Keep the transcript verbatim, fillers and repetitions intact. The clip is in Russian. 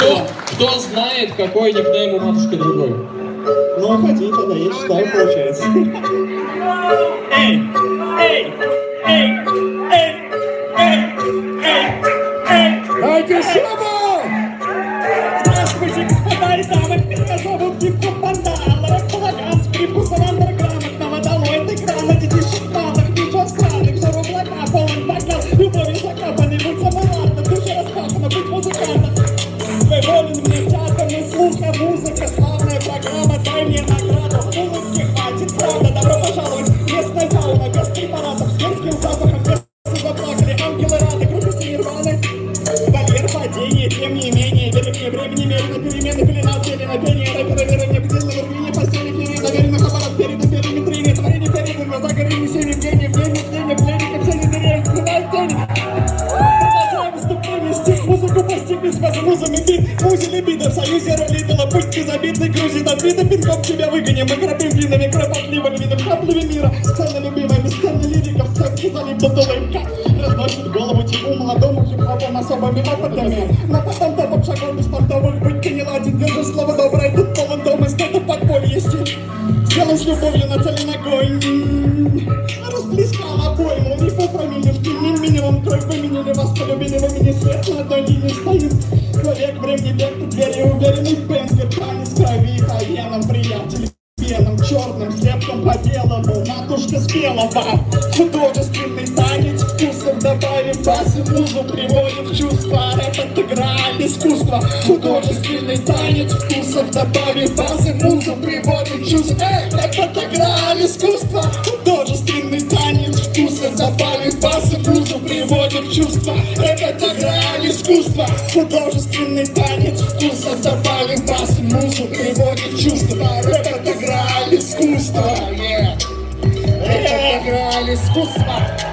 Кто, кто знает, какой никнейм у матушки другой? Ну, хотите, да, я читаю, получается. Эй, эй, эй, эй, эй, эй, эй. Дайте шуму! Здравствуйте, господа и дамы, меня зовут Гипко Пандала, располаган с прикусом андерграмотного, долой от экрана, детишек малых, ничего странных, взор облака, полон бокал, любовью закапанный, будь самоладно, душа распахана, быть музыкантом. Вы волен мне театр, не слуха, музыка, славная программа, дай мне награду, улыбки хватит, правда, добро пожаловать, местная фауна, без препаратов, с мерзким запахом, без заплакали, ангелы рады, группы нирваны, барьер падения, тем не менее, верит мне времени, мерено, перемены, пелена, пелена, пение, рэпера, веры, мне бдил на вербине, постели, ферии, наверенных аппарат, перед, перед, перед, творение, перед, глаза, горели, серии, гений, в гений, в гений, в гений, как все не дыряют, скрывают тени. Продолжаем выступление, стих, музыку постигли с возмузами, бит, музи, либидо, в союзе роли, дала путь безобидный, грузит от вида, пинком тебя выгоним, мы грабим винами, кропотливым видом, каплями мира, сцена любимая, бесценная лирика, в сценке залипнут улыбка, разносит голову типу молодому хип-хопом особыми опытами, но потом топом шагом беспонтовых, быть ты не ладен, держи слово доброе, тут полон дом, из это подполье стиль, сделай с любовью нацелен огонь, расплескал обойму, не по фамилии, в тени минимум, кровь выменили, вас полюбили, вы меня свет на одной линии стоит, человек, времени, бег, тут двери, уверенный бенкер, танец крови, по венам, приятель, пеном, черным, слепком по белому, матушка спела вам, художественный танец, вкусов добавив бас и музу, приводит в чувство, это игра искусства, художественный танец, вкусов добавив бас и музу, приводит в чувство, это игра искусства, художественный танец, вкусов добавив бас и музу, приводит в чувство, это игра искусства, художественный танец, вкусов добавив бас и музу, приводит в чувство, это игра искусства, yeah. Это игра искусства.